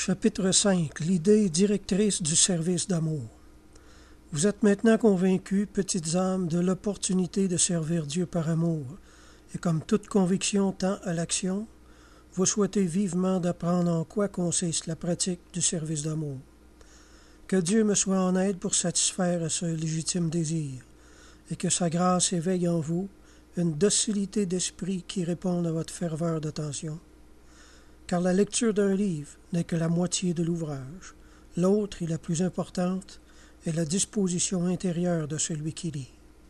Chapitre 5. L'idée directrice du service d'amour. Vous êtes maintenant convaincus, petites âmes, de l'opportunité de servir Dieu par amour, et comme toute conviction tend à l'action, vous souhaitez vivement d'apprendre en quoi consiste la pratique du service d'amour. Que Dieu me soit en aide pour satisfaire à ce légitime désir, et que sa grâce éveille en vous une docilité d'esprit qui réponde à votre ferveur d'attention. Car la lecture d'un livre n'est que la moitié de l'ouvrage. L'autre, et la plus importante, est la disposition intérieure de celui qui lit.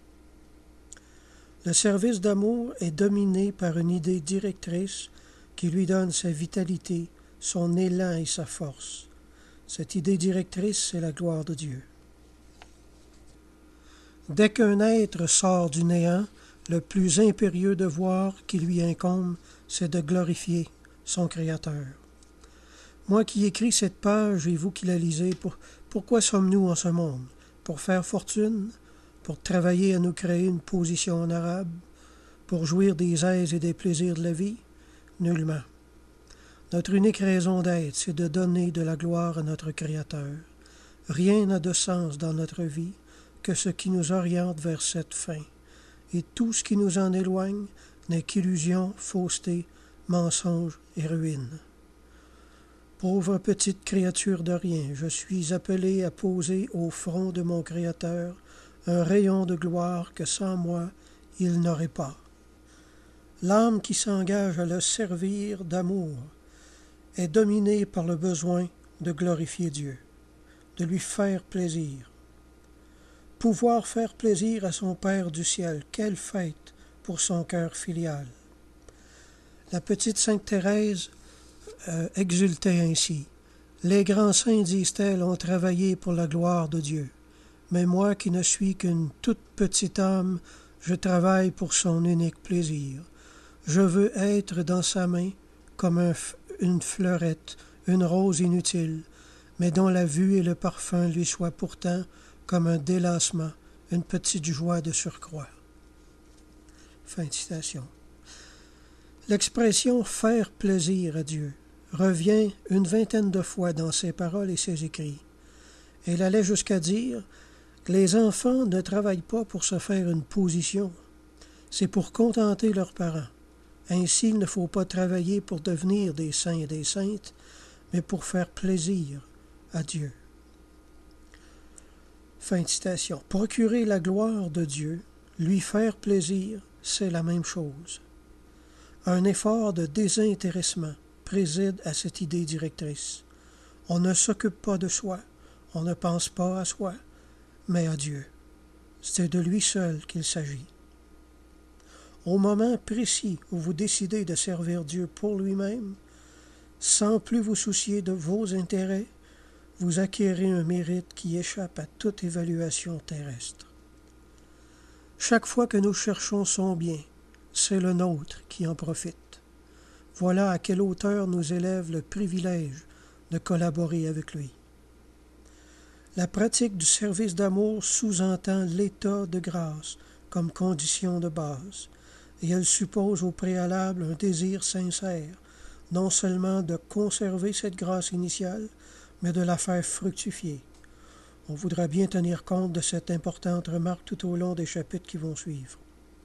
Le service d'amour est dominé par une idée directrice qui lui donne sa vitalité, son élan et sa force. Cette idée directrice, c'est la gloire de Dieu. Dès qu'un être sort du néant, le plus impérieux devoir qui lui incombe, c'est de glorifier son Créateur. Moi qui écris cette page et vous qui la lisez, pourquoi sommes-nous en ce monde? Pour faire fortune? Pour travailler à nous créer une position honorable? Pour jouir des aises et des plaisirs de la vie? Nullement. Notre unique raison d'être, c'est de donner de la gloire à notre Créateur. Rien n'a de sens dans notre vie que ce qui nous oriente vers cette fin, et tout ce qui nous en éloigne n'est qu'illusion, fausseté, mensonge et ruine. Pauvre petite créature de rien, je suis appelé à poser au front de mon Créateur un rayon de gloire que sans moi il n'aurait pas. L'âme qui s'engage à le servir d'amour est dominée par le besoin de glorifier Dieu, de lui faire plaisir. Pouvoir faire plaisir à son Père du ciel, quelle fête pour son cœur filial. La petite Sainte Thérèse exultait ainsi. Les grands saints, disent-elles, ont travaillé pour la gloire de Dieu. Mais moi qui ne suis qu'une toute petite âme, je travaille pour son unique plaisir. Je veux être dans sa main comme une fleurette, une rose inutile, mais dont la vue et le parfum lui soient pourtant comme un délassement, une petite joie de surcroît. Fin de citation. L'expression « faire plaisir à Dieu » revient une vingtaine de fois dans ses paroles et ses écrits. Elle allait jusqu'à dire que les enfants ne travaillent pas pour se faire une position, c'est pour contenter leurs parents. Ainsi, il ne faut pas travailler pour devenir des saints et des saintes, mais pour faire plaisir à Dieu. Fin de citation. Procurer la gloire de Dieu, lui faire plaisir, c'est la même chose. Un effort de désintéressement préside à cette idée directrice. On ne s'occupe pas de soi, on ne pense pas à soi, mais à Dieu. C'est de lui seul qu'il s'agit. Au moment précis où vous décidez de servir Dieu pour lui-même, sans plus vous soucier de vos intérêts, vous acquérez un mérite qui échappe à toute évaluation terrestre. Chaque fois que nous cherchons son bien, c'est le nôtre qui en profite. Voilà à quelle hauteur nous élève le privilège de collaborer avec lui. La pratique du service d'amour sous-entend l'état de grâce comme condition de base, et elle suppose au préalable un désir sincère, non seulement de conserver cette grâce initiale, mais de la faire fructifier. On voudra bien tenir compte de cette importante remarque tout au long des chapitres qui vont suivre.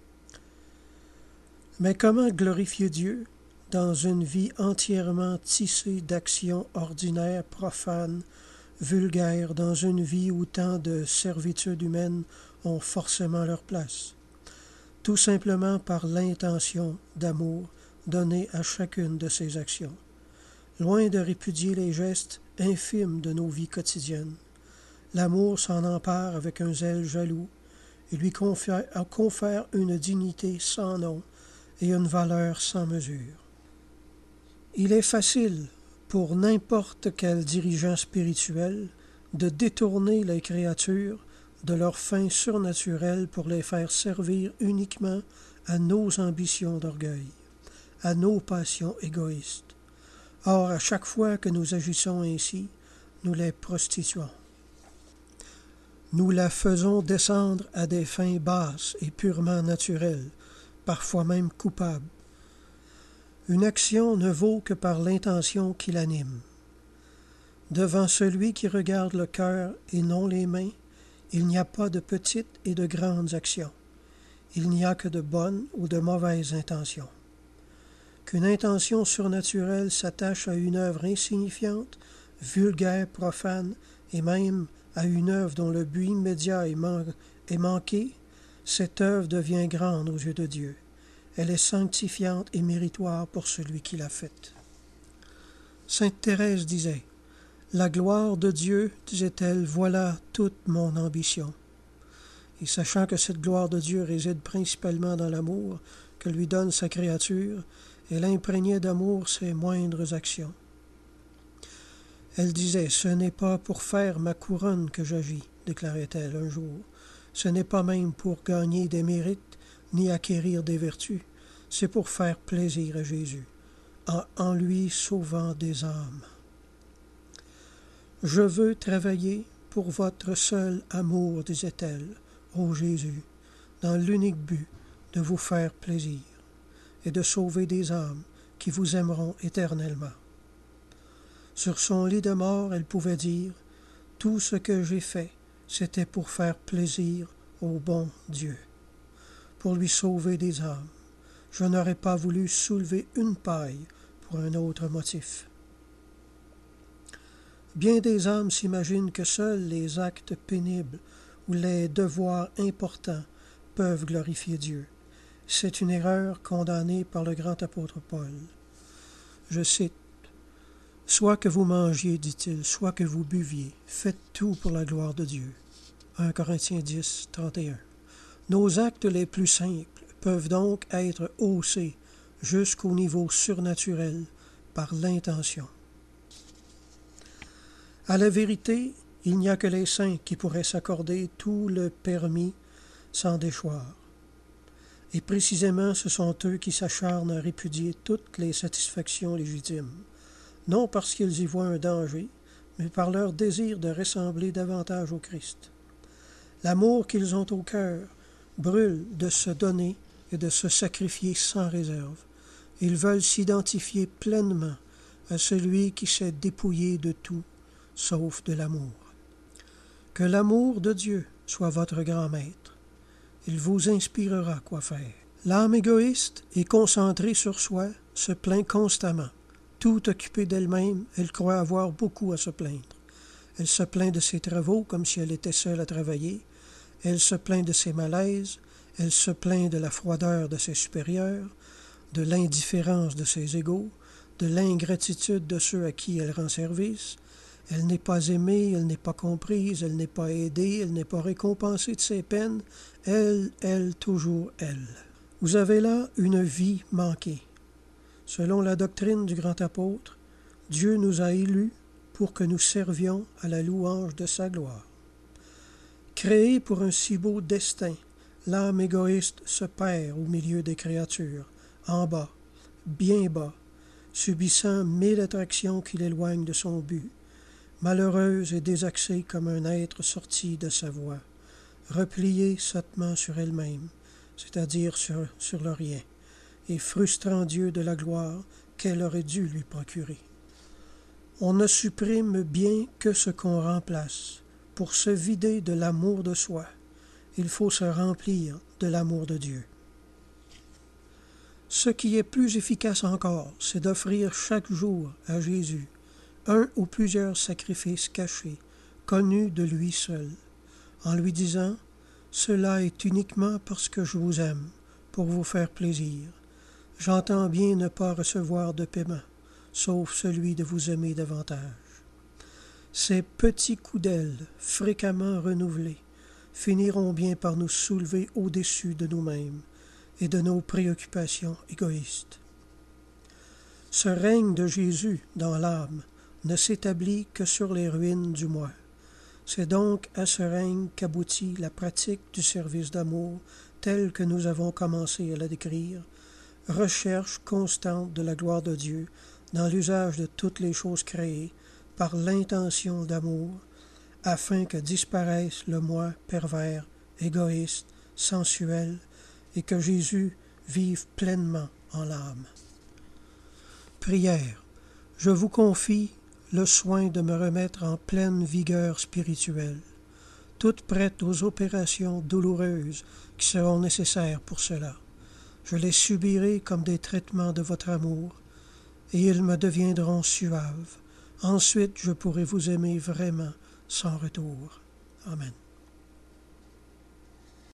Mais comment glorifier Dieu dans une vie entièrement tissée d'actions ordinaires, profanes, vulgaires, dans une vie où tant de servitudes humaines ont forcément leur place? Tout simplement par l'intention d'amour donnée à chacune de ces actions. Loin de répudier les gestes infimes de nos vies quotidiennes, l'amour s'en empare avec un zèle jaloux et lui confère une dignité sans nom et une valeur sans mesure. Il est facile pour n'importe quel dirigeant spirituel de détourner les créatures de leurs fins surnaturelles pour les faire servir uniquement à nos ambitions d'orgueil, à nos passions égoïstes. Or, à chaque fois que nous agissons ainsi, nous les prostituons. Nous la faisons descendre à des fins basses et purement naturelles, parfois même coupables. Une action ne vaut que par l'intention qui l'anime. Devant celui qui regarde le cœur et non les mains, il n'y a pas de petites et de grandes actions. Il n'y a que de bonnes ou de mauvaises intentions. Qu'une intention surnaturelle s'attache à une œuvre insignifiante, vulgaire, profane, et même à une œuvre dont le but immédiat est manqué, cette œuvre devient grande aux yeux de Dieu. Elle est sanctifiante et méritoire pour celui qui l'a faite. Sainte Thérèse disait, « La gloire de Dieu, disait-elle, voilà toute mon ambition. » Et sachant que cette gloire de Dieu réside principalement dans l'amour que lui donne sa créature, elle imprégnait d'amour ses moindres actions. Elle disait, « Ce n'est pas pour faire ma couronne que j'agis, déclarait-elle un jour. Ce n'est pas même pour gagner des mérites, ni acquérir des vertus. C'est pour faire plaisir à Jésus, en lui sauvant des âmes. Je veux travailler pour votre seul amour, disait-elle, ô Jésus, dans l'unique but de vous faire plaisir et de sauver des âmes qui vous aimeront éternellement. » Sur son lit de mort, elle pouvait dire, « Tout ce que j'ai fait, c'était pour faire plaisir au bon Dieu, pour lui sauver des âmes. Je n'aurais pas voulu soulever une paille pour un autre motif. » Bien des âmes s'imaginent que seuls les actes pénibles ou les devoirs importants peuvent glorifier Dieu. C'est une erreur condamnée par le grand apôtre Paul. Je cite, « Soit que vous mangiez, dit-il, soit que vous buviez, faites tout pour la gloire de Dieu. » 1 Corinthiens 10, 31. Nos actes les plus simples peuvent donc être haussés jusqu'au niveau surnaturel par l'intention. À la vérité, il n'y a que les saints qui pourraient s'accorder tout le permis sans déchoir. Et précisément, ce sont eux qui s'acharnent à répudier toutes les satisfactions légitimes, non parce qu'ils y voient un danger, mais par leur désir de ressembler davantage au Christ. L'amour qu'ils ont au cœur brûle de se donner et de se sacrifier sans réserve. Ils veulent s'identifier pleinement à celui qui s'est dépouillé de tout, sauf de l'amour. Que l'amour de Dieu soit votre grand maître. Il vous inspirera quoi faire. L'âme égoïste et concentrée sur soi se plaint constamment. Tout occupée d'elle-même, elle croit avoir beaucoup à se plaindre. Elle se plaint de ses travaux comme si elle était seule à travailler. Elle se plaint de ses malaises. Elle se plaint de la froideur de ses supérieurs, de l'indifférence de ses égaux, de l'ingratitude de ceux à qui elle rend service. Elle n'est pas aimée, elle n'est pas comprise, elle n'est pas aidée, elle n'est pas récompensée de ses peines. Elle, toujours elle. Vous avez là une vie manquée. Selon la doctrine du grand apôtre, Dieu nous a élus pour que nous servions à la louange de sa gloire. Créée pour un si beau destin, l'âme égoïste se perd au milieu des créatures, en bas, bien bas, subissant 1000 attractions qui l'éloignent de son but. Malheureuse et désaxée comme un être sorti de sa voie, repliée sottement sur elle-même, c'est-à-dire sur le rien, et frustrant Dieu de la gloire qu'elle aurait dû lui procurer. On ne supprime bien que ce qu'on remplace. Pour se vider de l'amour de soi, il faut se remplir de l'amour de Dieu. Ce qui est plus efficace encore, c'est d'offrir chaque jour à Jésus un ou plusieurs sacrifices cachés, connus de lui seul, en lui disant « Cela est uniquement parce que je vous aime, pour vous faire plaisir. J'entends bien ne pas recevoir de paiement, sauf celui de vous aimer davantage. » Ces petits coups d'aile, fréquemment renouvelés, finiront bien par nous soulever au-dessus de nous-mêmes et de nos préoccupations égoïstes. Ce règne de Jésus dans l'âme ne s'établit que sur les ruines du moi. C'est donc à ce règne qu'aboutit la pratique du service d'amour tel que nous avons commencé à la décrire, recherche constante de la gloire de Dieu dans l'usage de toutes les choses créées par l'intention d'amour, afin que disparaisse le moi pervers, égoïste, sensuel, et que Jésus vive pleinement en l'âme. Prière. Je vous confie le soin de me remettre en pleine vigueur spirituelle, toute prête aux opérations douloureuses qui seront nécessaires pour cela. Je les subirai comme des traitements de votre amour, et ils me deviendront suaves. Ensuite, je pourrai vous aimer vraiment sans retour. Amen.